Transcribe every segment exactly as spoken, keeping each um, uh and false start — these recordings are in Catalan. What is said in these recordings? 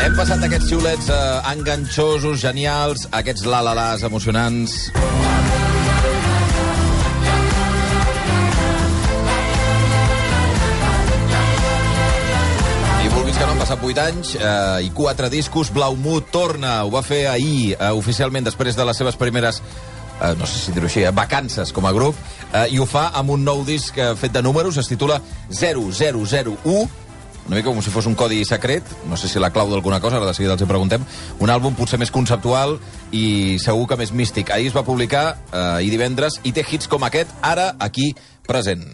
Hem passat d'aquests xiulets eh, enganxosos, genials, a aquests la-la-las emocionants. I vulguis que no, han passat vuit anys eh, i quatre discos. Blaumut torna, ho va fer ahir, eh, oficialment, després de les seves primeres... Uh, no sé si dir-ho així, eh? vacances com a grup, uh, i ho fa amb un nou disc uh, fet de números, es titula zero zero zero u, una mica com si fos un codi secret, no sé si la clau d'alguna cosa, ara de seguida els hi preguntem, un àlbum potser més conceptual i segur que més místic. Ahir es va publicar, uh, ahir divendres, i té hits com aquest, ara, aquí, present.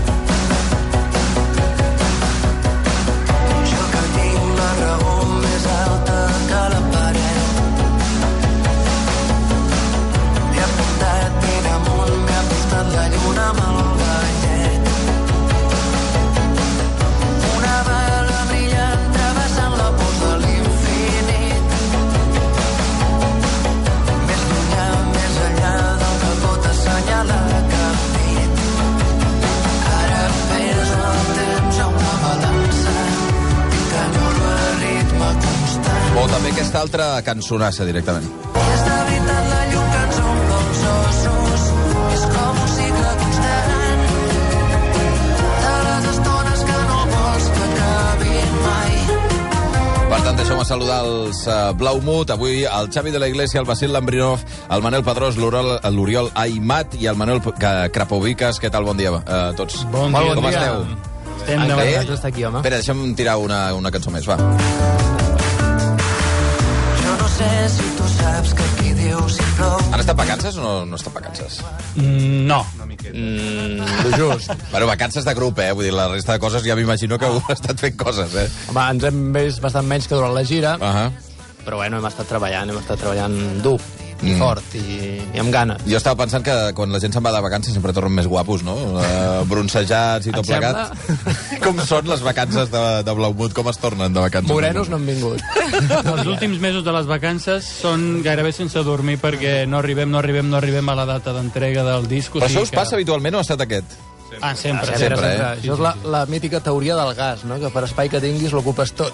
O també aquesta altra cançonassa, directament. És de veritat la llum que ens omple els ossos, és com un cicle constant de les estones que no vols que acabin mai. Per tant, deixeu-me saludar els uh, Blaumut. Avui el Xavi de la Iglesia, el Basil Lambrinov, el Manel Pedrós, l'Oriol Aimat i el Manuel Krapovicas. Què tal? Bon dia a uh, tots. Bon dia. Com esteu? Estem de veritat d'estar aquí, home. Espera, deixa'm tirar una, una cançó més, va. sé si tu saps que aquí diu si plou. Han estat vacances o no, no estan vacances? Mm, no. Mm, lo just. Bueno, vacances de grup, eh? Vull dir, la resta de coses ja m'imagino que heu estat fent coses, eh? Home, ens hem vist bastant menys que durant la gira, uh -huh. però bueno, hem estat treballant, hem estat treballant dur i mm. fort i, i amb ganes. Jo estava pensant que quan la gent se'n va de vacances sempre tornen més guapos, no? Uh, bronzejats i tot plegat. Com són les vacances de, de Blaumut? Com es tornen de vacances? Morenos no han vingut. Els últims mesos de les vacances són gairebé sense dormir perquè no arribem, no arribem, no arribem a la data d'entrega del disc. Però això us que... passa habitualment o ha estat aquest? Ah, sempre. Sempre, sempre, sempre. eh? Això és la, la mítica teoria del gas, no? Que per espai que tinguis l'ocupes tot.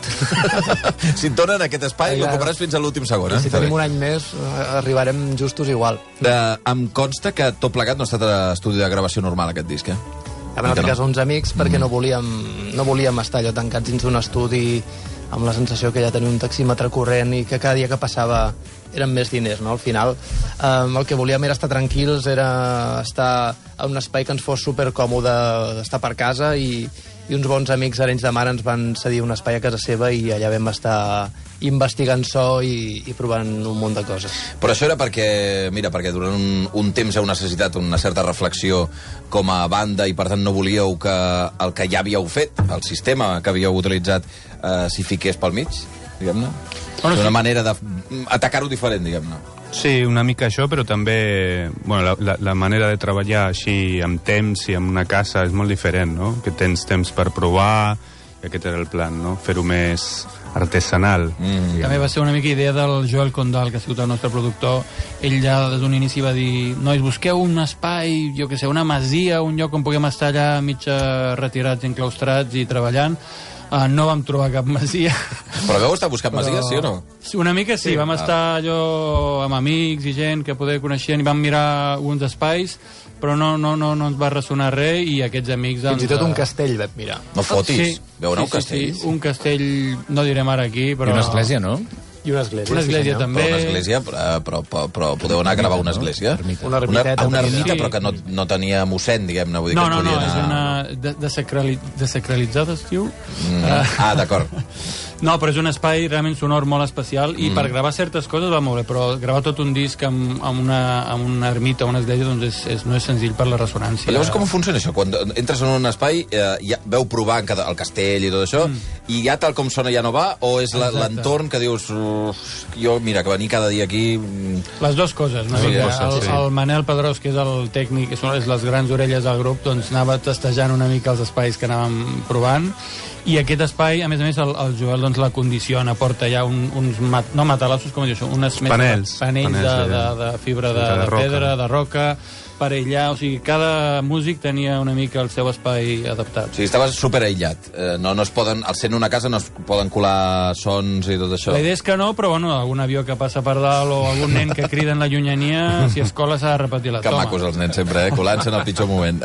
Si et donen aquest espai, ja, l'ocuparàs fins a l'últim segon, eh? Si tenim un any més, arribarem justos igual. De, em consta que tot plegat no ha estat a estudi de gravació normal, aquest disc, eh? Vam anar a casa uns amics perquè mm. no, volíem, no volíem estar allò tancats dins d'un estudi amb la sensació que ja tenia un taxímetre corrent i que cada dia que passava eren més diners, no? Al final, eh, el que volíem era estar tranquils, era estar en un espai que ens fos supercòmode d'estar per casa i, i uns bons amics Arenys de Mar ens van cedir un espai a casa seva i allà vam estar investigant so i, i provant un munt de coses. Però això era perquè, mira, perquè durant un, un temps heu necessitat una certa reflexió com a banda i per tant no volíeu que el que ja havíeu fet, el sistema que havíeu utilitzat, eh, s'hi fiqués pel mig, diguem-ne? Bueno, és una sí. manera d'atacar-ho diferent, diguem-ne. Sí, una mica això, però també bueno, la, la, la manera de treballar així amb temps i amb una casa és molt diferent, no? Que tens temps per provar, i aquest era el plan, no? Fer-ho més artesanal. Mm. També va ser una mica idea del Joel Condal, que ha sigut el nostre productor. Ell ja des d'un inici va dir: nois, busqueu un espai, jo que sé, una masia, un lloc on puguem estar allà mig retirats, enclaustrats i treballant. Uh, no vam trobar cap masia. Però vau estar buscant Però... masies, sí o no? Sí, una mica sí, sí. Vam ah. estar allò amb amics i gent que poder coneixien i vam mirar uns espais, però no, no, no, no ens va ressonar res i aquests amics... Fins i tot un castell vam mirar. No fotis, sí, veu anar sí, un castell? Sí, sí, un castell, no direm ara aquí, però... I una església, no? I una església. Una església, sí, també. Però una església, però, però, però, però podeu anar a gravar una església? Una ermiteta. Una, una ermita, sí. però que no, no tenia mossèn, diguem-ne. Vull dir no, que no, no, anar... és una de, desacrali, desacralitzada, es diu? Mm. Uh, ah, d'acord. No, però és un espai realment sonor molt especial i mm. per gravar certes coses va molt bé, però gravar tot un disc amb, amb, una, amb una ermita o una església doncs és, és, no és senzill per la ressonància. Però llavors com funciona això? Quan entres en un espai, eh, ja veu provar cada, el castell i tot això, mm. i ja tal com sona ja no va, o és l'entorn que dius, jo, mira, que venir cada dia aquí... Les dues coses, no? Sí, el, coses, sí. el Manel Pedrós, que és el tècnic, que són les grans orelles del grup, doncs anava testejant una mica els espais que anàvem provant, i aquest espai, a més a més, el, el Joel doncs, la condiciona, porta ja un, uns mat, no matalassos, com diu això, unes panels, panells, panells de, de, de fibra de, de, de pedra, de roca, per aïllar, o sigui, cada músic tenia una mica el seu espai adaptat. O sigui, estaves super aïllat. Eh, no, no es poden, al sent una casa no es poden colar sons i tot això. La idea és que no, però bueno, algun avió que passa per dalt o algun nen que crida en la llunyania, si es cola s'ha de repetir la que toma. Que macos els nens sempre, eh? Colant-se en el pitjor moment.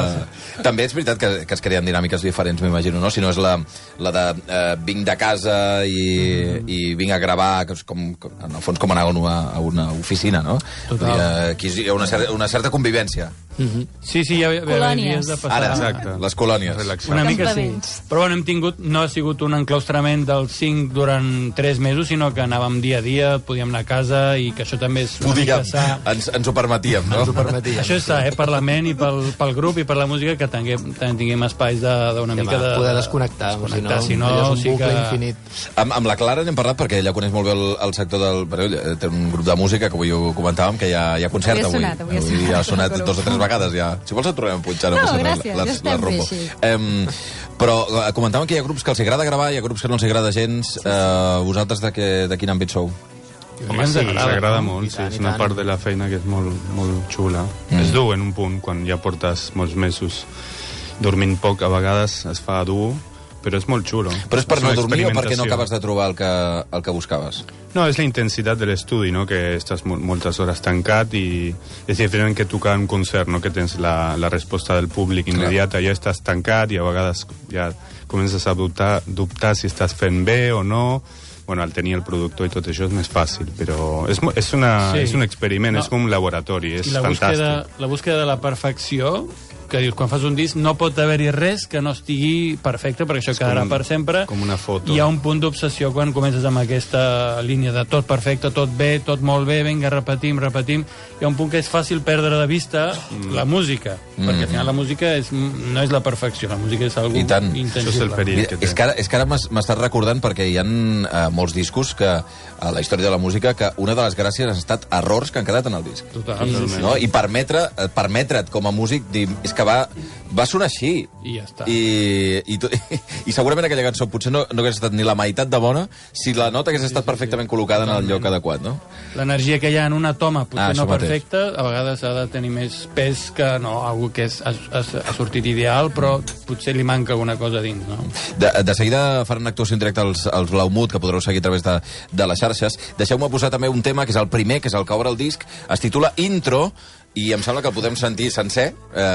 Uh, també és veritat que, que es creen dinàmiques diferents, m'imagino, no? Si no és la, la de uh, vinc de casa i, mm. i vinc a gravar, que és com, com, en el fons com anar a una, a una oficina, no? Total. I, uh, aquí hi ha una, cer una certa convivència. Mm-hmm. Sí, sí, hi ha, hi ha dies de passar... Ara, exacte. Les colònies. Relaxar. Una mica sí. Però bueno, hem tingut, no ha sigut un enclaustrament dels cinc durant tres mesos, sinó que anàvem dia a dia, podíem anar a casa i que això també és una podíem, mica sa. Ens, ens ho permetíem, no? Ens ho permetíem. Això és sa, eh, per la ment i pel, pel grup i per la música, que tinguem, tinguem espais d'una Sí, mica de... poder desconnectar, desconnectar si no, si no allò és un sí bucle que... infinit. Amb, amb la Clara n'hem parlat perquè ella coneix molt bé el, el sector del... Però ella té un grup de música que avui ho comentàvem, que hi ha, hi ha concert Avui ha avui. sonat, avui ha avui sonat. ha sonat dos o tres vegades ja. Si vols et tornem a punxar. No, passa res, gràcies, les- ja estem les rompo. bé així. Em, però eh, comentàvem que hi ha grups que els agrada gravar, hi ha grups que no els agrada gens. Eh, vosaltres de, que, de quin àmbit sou? Home, sí, ens agrada no? molt, I sí, tant, és i una tant. part de la feina que és molt, molt xula. Mm. És dur en un punt, quan ja portes molts mesos dormint poc, a vegades es fa dur, però és molt xulo. Però és per no una dormir o perquè no experimentació. acabes de trobar el que, el que buscaves? No, és la intensitat de l'estudi, no? Que estàs mol moltes hores tancat i és diferent que tocar un concert, no? Que tens la, la resposta del públic immediata, ja estàs tancat i a vegades ja comences a dubtar, dubtar si estàs fent bé o no. Bueno, al tenir el productor i tot això és més fàcil, però és, mo- és, una, Sí. és un experiment, No. és com un laboratori, és I la fantàstic. búsqueda, la búsqueda de la perfecció, que dius, quan fas un disc no pot haver-hi res que no estigui perfecte, perquè això És quedarà com- per sempre. com una foto. Hi ha un punt d'obsessió quan comences amb aquesta línia de tot perfecte, tot bé, tot molt bé, vinga, repetim, repetim. Hi ha un punt que és fàcil perdre de vista mm. la música, mm. perquè al final la música és, no és la perfecció, la música és algo I tant. intangible. Això és el perill. Mira, que té. és que ara, és que ara m'has- m'estàs recordant perquè hi ha eh, molts discos que a la història de la música que una de les gràcies ha estat errors que han quedat en el disc. Total, Sí, sí, sí. No? I permetre, eh, permetre't com a músic dir, és que va, va sonar així. I ja està. I, i, tu- i segurament aquella cançó potser no, no hagués estat ni la meitat de bona si la nota hagués estat perfectament col·locada en el lloc adequat, no? L'energia que hi ha en una toma, potser Ah, no això mateix. perfecta, a vegades ha de tenir més pes que no, algú que és, ha, ha, ha sortit ideal, però potser li manca alguna cosa dins, no? De, de seguida faran actuació en directe als, als Blaumut, que podreu seguir a través de, de les xarxes. Deixeu-me posar també un tema, que és el primer, que és el que obre el disc, es titula Intro, i em sembla que el podem sentir sencer,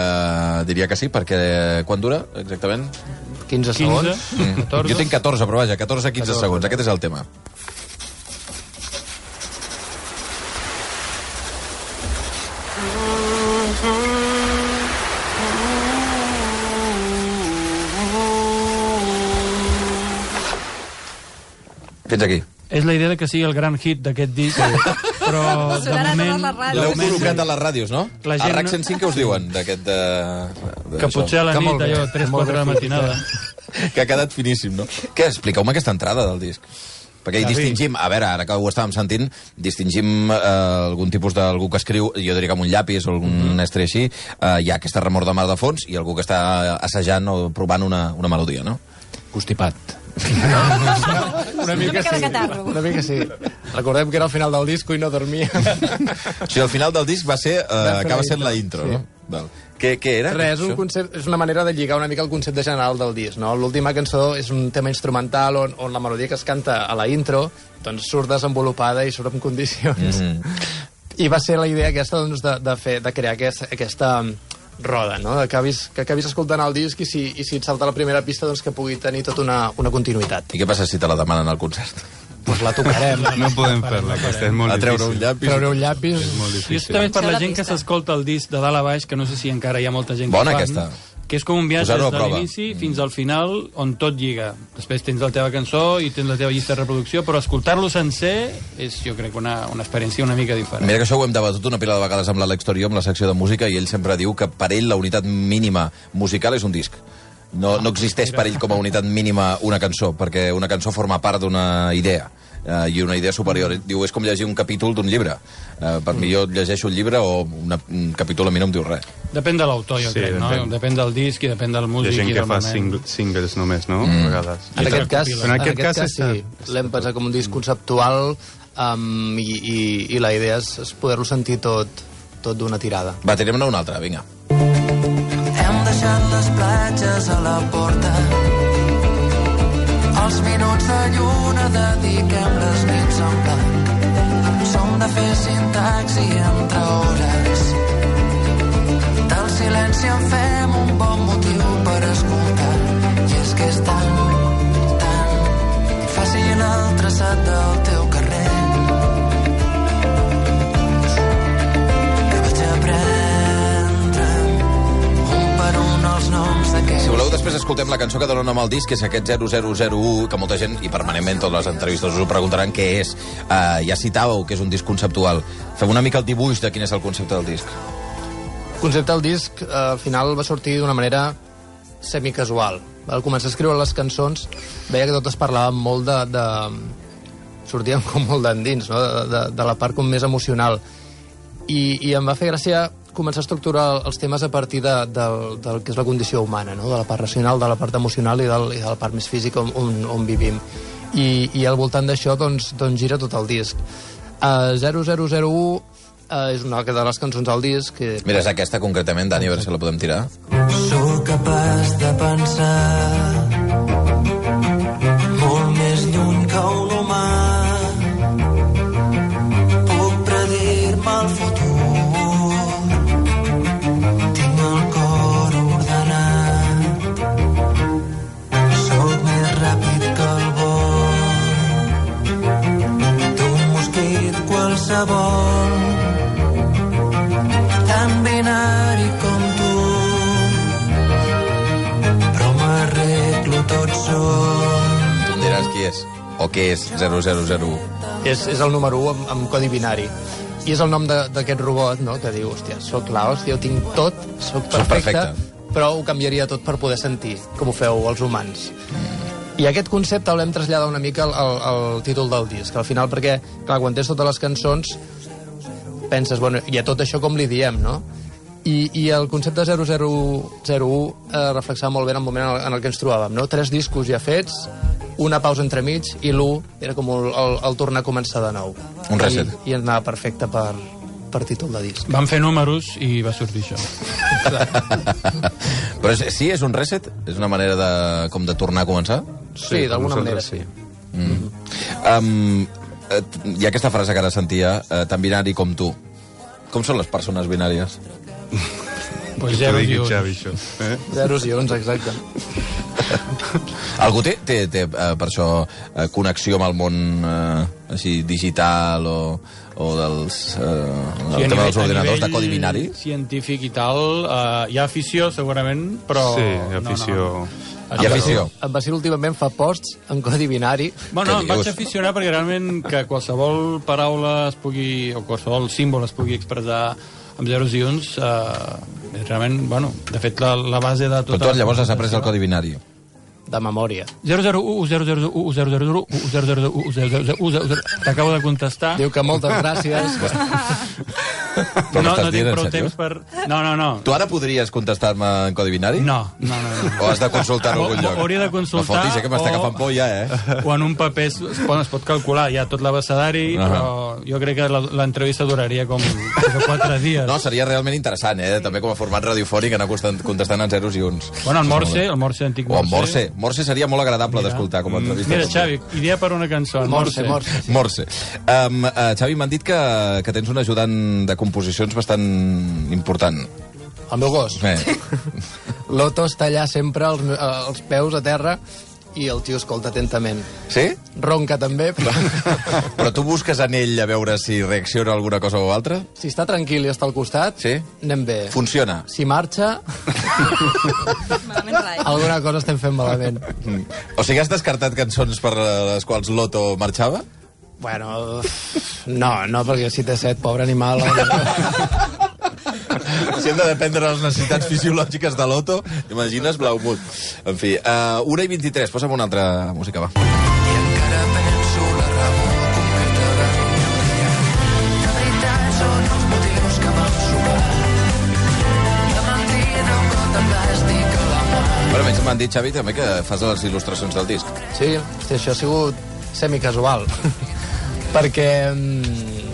eh, diria que sí, perquè quan dura, exactament? quinze segons. quinze, catorze... Jo tinc catorze, però vaja, catorze a quinze catorze. segons, aquest és el tema. Fins aquí. És la idea de que sigui el gran hit d'aquest disc, però de Sonarà a moment... totes les ràdios. de L'heu moment, col·locat a les ràdios, no? La A gent RAC no- cent cinc què us diuen d'aquest... De, de, Que potser a la Que nit, molt bé, allò, que tres molt quatre de la bé matinada. que ha quedat finíssim, no? Què? Expliqueu-me aquesta entrada del disc. Perquè hi Xavi. distingim, a veure, ara que ho estàvem sentint, distingim eh, algun tipus d'algú que escriu, jo diria que amb un llapis o algun Mm-hmm. mm. estri així, eh, hi ha aquesta remor de mar de fons i algú que està assajant o provant una, una melodia, no? Constipat. Una mica de catarro. Una mica sí. Recordem que era el final del disco i no dormia. O sigui, el final del disc va ser, eh, fer acaba la sent la intro, intro, sí. no? Val. Què, què era? Res, és, un això? concept, és una manera de lligar una mica el concepte general del disc, no? L'última cançó és un tema instrumental on, on la melodia que es canta a la intro doncs surt desenvolupada i surt en condicions. Mhm. I va ser la idea aquesta doncs, de, de, fer, de crear aquest, aquesta roda, no? Que acabis, que acabis escoltant el disc i si, i si et salta la primera pista doncs que pugui tenir tota una, una continuïtat. I què passa si te la demanen al concert? Doncs la tocarem. No podem fer-la, aquesta és molt A treure un difícil. llapis? Treure un llapis... És molt I és difícil. també per Deixeu la la gent que pista. s'escolta el disc de dalt a baix, que no sé si encara hi ha molta gent Bona que fan, aquesta. que és com un viatge Posar-ho a des de prova. l'inici fins al final, on tot lliga. Després tens la teva cançó i tens la teva llista de reproducció, però escoltar-lo sencer és, jo crec, una, una experiència una mica diferent. Mira que això ho hem debatut una pila de vegades amb l'Àlex Torió, amb la secció de música, i ell sempre diu que per ell la unitat mínima musical és un disc. No, no existeix per ell com a unitat mínima una cançó, perquè una cançó forma part d'una idea. Uh, i una idea superior. Diu, és com llegir un capítol d'un llibre. Uh, per mi jo llegeixo un llibre o una, un capítol a mi no em diu res. Depèn de l'autor, jo Sí, crec, no? depèn. Depèn del disc i depèn del Hi ha músic gent i que del fa moment. sing singles només, no? Mm. A vegades. En aquest cas, recopila. en aquest cas, està- sí, l'hem pensat com un disc conceptual um, i, i, i la idea és, és poder-lo sentir tot tot d'una tirada. Va, tirem-ne una altra, vinga. Hem deixat les platges a la porta. Els minuts de lluna dediquem les nits en blanc. Som de fer sintaxi entre hores. Del silenci en fem un bon motiu per escoltar. I és que és tan, tan fàcil el traçat del teu carrer. Que vaig aprendre un per un els noms d'aquests. Si voleu, després escoltem la cançó que donen amb el disc, que és aquest zero zero zero u, que molta gent, i permanentment totes les entrevistes us ho preguntaran què és. Uh, ja citàveu que és un disc conceptual. Fem una mica el dibuix de quin és el concepte del disc. El concepte del disc, eh, al final, va sortir d'una manera semicasual. Al començar a escriure les cançons, veia que totes parlaven molt de... de... sortíem com molt d'endins, no? de, de, de la part com més emocional. I, i em va fer gràcia començar a estructurar els temes a partir de, del, del que és la condició humana, no? De la part racional, de la part emocional i, del, i de la part més física on, on, on vivim. I, i al voltant d'això doncs, doncs gira tot el disc. Uh, zero zero zero u uh, és una de les cançons del disc. Que... Mira, és aquesta concretament, Dani, a veure si la podem tirar. Sóc capaç de pensar molt més lluny que un humà. Puc predir-me el futur. Qualsevol, tan binari com tu, però m'arreglo tot sol. Tu em diràs qui és, o què és zero zero zero u. És, és el número u amb, amb codi binari. I és el nom d'aquest robot, no?, que diu, hòstia, soc la hòstia, ho tinc tot, soc perfecte, perfecte, però ho canviaria tot per poder sentir, com ho feu els humans. I aquest concepte el vam traslladar una mica al, al, al títol del disc, al final, perquè, clar, quan tens totes les cançons, penses, bueno, i a tot això com li diem, no? I, i el concepte zero zero zero u eh, reflexava molt bé en el moment en el, en el que ens trobàvem, no? Tres discos ja fets, una pausa entremig, i l'u era com el, el, el tornar a començar de nou. Un reset. I, i anava perfecte per, per títol de disc. Vam fer números i va sortir això. Però és, sí, és un reset? És una manera de, com de tornar a començar? Sí, d'alguna manera, sí. Mm. Um, hi ha aquesta frase que ara sentia, uh, tan binari com tu. Com són les persones binàries? Pues zero i uns. Xavi, això. Eh? Zeros i uns, exacte. Algú té, té, té uh, per això, uh, connexió amb el món uh, així digital o, o dels, uh, Sí, el tema nivell, dels ordinadors de codi binari? Científic i tal, uh, hi ha afició segurament, però... Sí, hi ha afició... No, no. Hi ha afició. En Basil últimament fa posts en codi binari. Bueno, Què em vaig dius? aficionar perquè realment que qualsevol paraula es pugui, o qualsevol símbol es pugui expressar amb zeros i uns, eh, realment, bueno, de fet la, la base de tota... Però tu llavors has après el codi binari. De memòria. zero zero u, zero zero u, zero zero u, zero zero u, zero zero u, zero zero u. T'acabo de contestar. Diu que moltes gràcies. Però No, m'estàs no dient, tinc en prou sèrio? temps per... No, no, no. Tu ara podries contestar-me en codi binari? No, no, no. no. O has de consultar en algun lloc? Hauria de consultar... No fotis, eh, que m'està o- agafant por ja, eh? O en un paper es, es, pot, es pot calcular ja tot l'abecedari, Ahà. però jo crec que la- l'entrevista duraria com tres o quatre dies. No, seria realment interessant, eh? També com a format radiofònic, anar contestant, contestant en zeros i uns. Bueno, el Morse, el Morse antic O en Morse. Morse seria molt agradable Mira. d'escoltar com a entrevista. Mira, Xavi, idea per una cançó. el Morse, Morse. Morse. Um, uh, Xavi, m'han dit que, que tens un ajudant de composicions bastant important. El meu gos. Eh. L'Otto està allà sempre, els, me- eh, els peus a terra, i el tio escolta atentament. Sí? Ronca també, però Però tu busques en ell a veure si reacciona a alguna cosa o altra? si està tranquil i està al costat, Sí? anem bé. Funciona? Si marxa, Malament rai. alguna cosa estem fent malament. Mm. O sigui, has descartat cançons per les quals l'Otto marxava? Bueno, no, no, perquè si té set, pobre animal... Si hem de dependre de les necessitats fisiològiques de l'Otto, imagines Blaumut. En fi, uh, una i vint-i-tres, posa'm una altra música, va. I encara penso la raó completa de la veritat són els motius que vam sumar. La mentida, un got de plàstic a la mà. Bueno, menys m'han dit, Xavi, també que fas les il·lustracions del disc. Sí, hosti, això ha sigut semicasual. Perquè mm,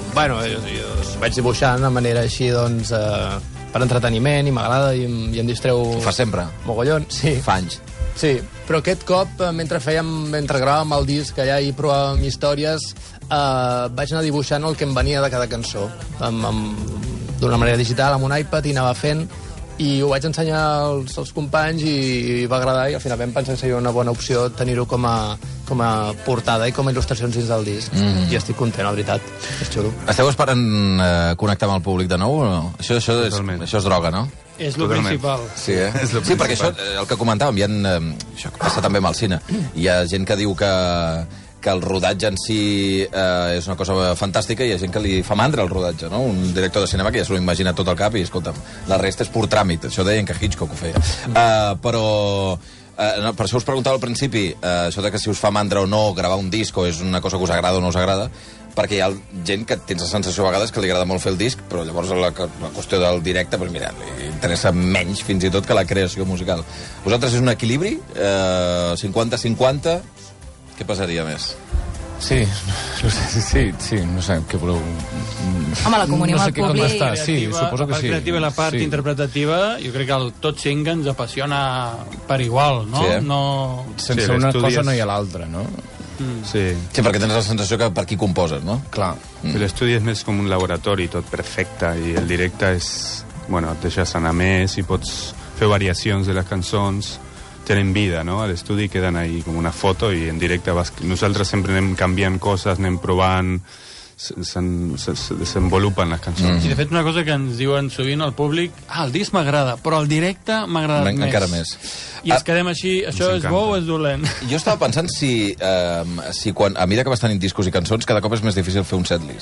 bueno, jo, jo vaig dibuixant de manera així, doncs, eh, per entreteniment, i m'agrada, i, em- i em distreu... Ho fa sempre? Mogollon, sí. Fa anys. Sí, però aquest cop, eh, mentre fèiem, mentre gravàvem el disc allà i provàvem històries, eh, vaig anar dibuixant el que em venia de cada cançó, amb, amb, d'una manera digital, amb un iPad, i anava fent, i ho vaig ensenyar als, als companys, i, i va agradar, i al final vam pensar que seria una bona opció tenir-ho com a, com a portada i com a il·lustracions dins del disc. Mm. I estic content, la veritat. És xulo. Esteu esperant eh, connectar amb el públic de nou o no? Això, això, és, Totalment. això és droga, no? És el Totalment. principal. Sí, eh? És lo Sí, perquè això, principal. eh, el que comentàvem, hi ha, eh, això que passa també amb el cine. Hi ha gent que diu que, que el rodatge en si eh, és una cosa fantàstica, i hi ha gent que li fa mandra el rodatge, no? Un director de cinema que ja s'ho imagina tot al cap i, escolta'm, la resta és pur tràmit. Això deien que Hitchcock ho feia. Uh, però... Uh, no, per això us preguntava al principi, uh, això de que si us fa mandra o no gravar un disc, o és una cosa que us agrada o no us agrada, perquè hi ha gent que tens la sensació a vegades que li agrada molt fer el disc, però llavors la, la qüestió del directe, doncs mira, li interessa menys fins i tot que la creació musical. Vosaltres és un equilibri? Eh, cinquanta cinquanta? Què passaria més? Sí, no sé, sí, sí, sí, no sé què voleu... Home, la comunió no amb sé el què públic. contestar. Sí, Creativa, suposo la que part sí. creativa i la part sí. interpretativa, jo crec que el tot cinc ens apassiona per igual, no? Sí, eh? no... Sense Sí, una l'estudi cosa és- no hi ha l'altra, no? Sí. Sí, perquè tens la sensació que per qui composes, no? Clar. Mm. L'estudi és més com un laboratori, tot perfecte, i el directe és... Bueno, et deixes anar més i pots fer variacions de les cançons, tenen vida, no? A l'estudi queden ahí com una foto, i en directe vas... Nosaltres sempre anem canviant coses, anem provant, se, se, se, se desenvolupen les cançons. I de fet una cosa que ens diuen sovint al públic, ah, el disc m'agrada, però el directe m'ha agradat En- més. encara més. I ens Ah, quedem així, això és encanta. bo o és dolent? Jo estava pensant si, eh, si quan, a mesura que vas tenint discos i cançons, cada cop és més difícil fer un setlist.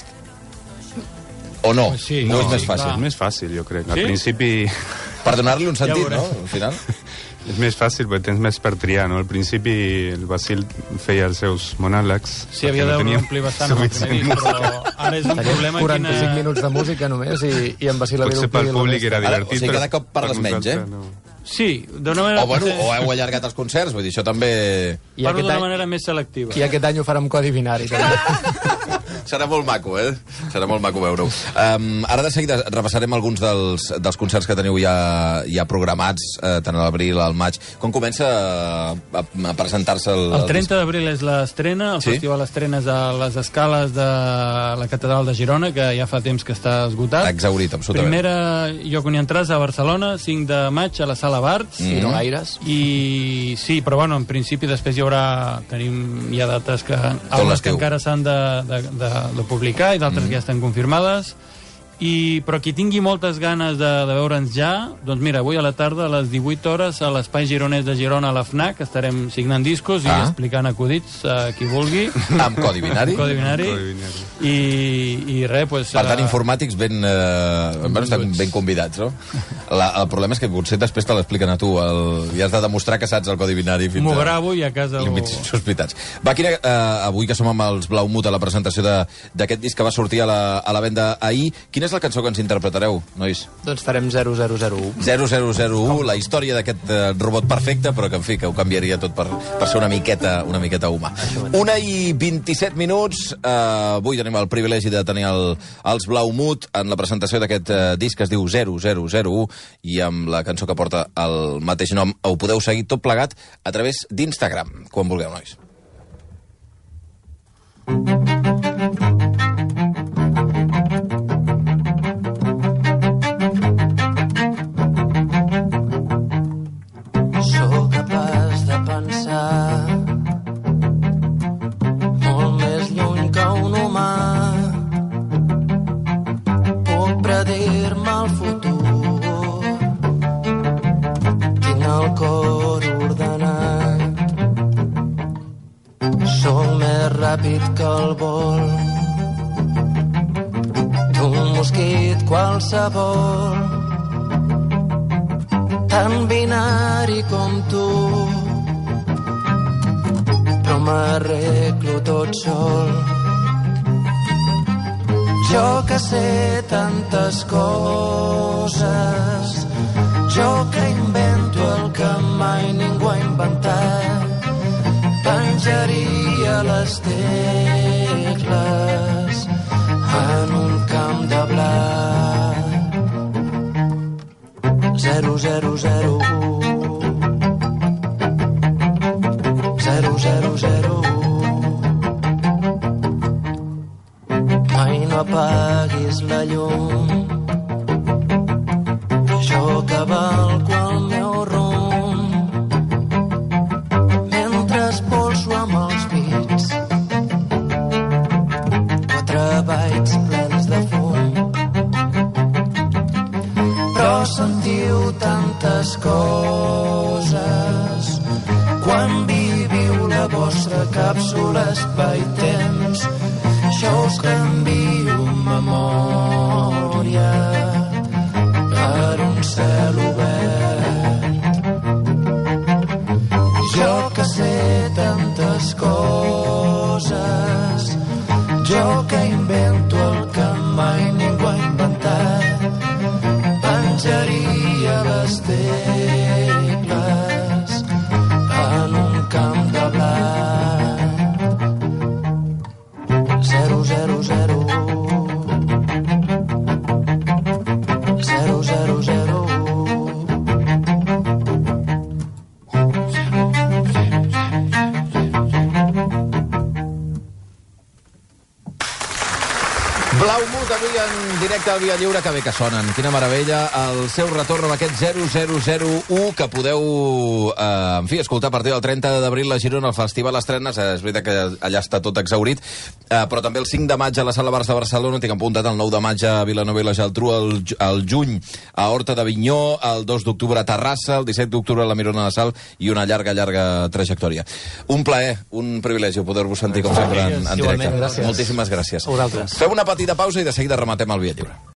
O no? Pues sí, no, no, és més sí, fàcil. És més fàcil, jo crec. Al Sí? principi Per donar-li un sentit, veurem. no? Al final. és més fàcil perquè tens més per triar, no? Al principi el Basil feia els seus monòlegs. Sí, havia perquè no de teníem omplir bastant amb el primer disc, però ara és un problema quaranta-cinc quina... minuts de música només, i, i en Basila Potser pel públic era Ara, divertit, o sigui, cada però cop parles per menys, eh? nosaltres no. Sí, d'una manera... O, bueno, potser- o heu allargat els concerts, vull dir, això també... I Parlo aquest, d'una any, manera més selectiva. I aquest any ho farà amb codi binari, també. Serà molt maco, eh? Serà molt maco veure-ho. Um, ara de seguida repassarem alguns dels, dels concerts que teniu ja, ja programats, eh, tant a l'abril, al maig. Com comença a, a, a presentar-se el... El trenta d'abril és l'estrena, el Sí? festival estrena és a les escales de la Catedral de Girona, que ja fa temps que està esgotat. Exaurit, absolutament. Primera lloc on hi entràs a Barcelona, cinc de maig, a la Sala Barts. I no gaires. I sí, però bueno, en principi després hi haurà, tenim ja dates que, algunes que l'estiu. encara s'han de, de, de, de publicar i d'altres mm. que ja estan confirmades. I, però qui tingui moltes ganes de, de veure'ns ja, doncs mira, avui a la tarda a les divuit hores a l'Espai Gironès de Girona a la FNAC estarem signant discos i Ah. explicant acudits a qui vulgui. Amb codi binari. Codi binari. Codi binari. I, i res, pues, Per tant, eh, informàtics ben, eh, bueno, estan ben convidats, no? La, el problema és que potser després te l'expliquen a tu, el, i has de demostrar que saps el codi binari fins m'ho a... gravo i a casa I ho... mig sospitats. Va, quina, eh, avui que som amb els Blaumut a la presentació de- d'aquest disc que va sortir a la, a la venda ahir, quina és la cançó que ens interpretareu, nois? Doncs farem zero zero zero u. zero zero zero u, la història d'aquest eh, robot perfecte, però que, en fi, que ho canviaria tot per, per ser una miqueta, una miqueta humà. Una i vint-i-set minuts. Eh, avui tenim el privilegi de tenir el, els Blaumut en la presentació d'aquest eh, disc que es diu zero zero zero u i amb la cançó que porta el mateix nom. Ho podeu seguir tot plegat a través d'Instagram, quan vulgueu, nois. Sóc capaç de pensar molt més lluny que un humà. Puc predir-me el futur. Tinc el cor ordenat. Sóc més ràpid que el vol d'un mosquit qualsevol. Tan binari com tu, però m'arreglo tot sol. Jo que sé tantes coses, jo que invento el que mai ningú ha inventat, penjaria les tecles en un zero zero zero u. Zero zero zero u. Mai no apaguis la llum, jo cavalco el meu rumb, mentre espolso amb els dits quatre bytes plens de fum. Però sentiu tantes coses quan viviu la vostra càpsula espai-temps. Jo us canvio memòria per un cel obert. Jo que sé tantes coses, jo que invento el que mai ningú ha inventat, penjaria les tecles en un camp de blat. Zero zero zero zero zero zero. Blau Mut avui en directe al Via Lliure, que bé que sonen, quina meravella, el seu retorn amb aquest zero zero zero u que podeu, eh, en fi, escoltar a partir del trenta d'abril a Girona, al Festival Estrenes. Eh, és veritat que allà està tot exhaurit, eh, però també el cinc de maig a la Sala Bars de Barcelona, tinc apuntat el nou de maig a Vilanova i la Geltrú, el, el juny a Horta d'Avinyó, el dos d'octubre a Terrassa, el disset d'octubre a la Mirona de Sal, i una llarga, llarga trajectòria. Un plaer, un privilegi poder-vos sentir com sempre en, en directe. Gràcies. Moltíssimes gràcies. A vosaltres. Fem una petita pausa i de seguida rematem el Via Lliure.